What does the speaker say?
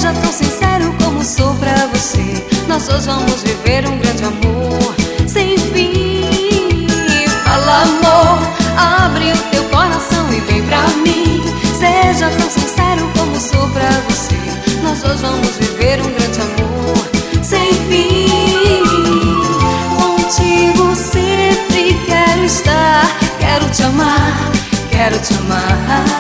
Seja tão sincero como sou pra você. Nós dois vamos viver um grande amor sem fim. Fala, amor, abre o teu coração e vem pra mim. Seja tão sincero como sou pra você. Nós dois vamos viver um grande amor sem fim. Contigo sempre quero estar. Quero te amar, quero te amar.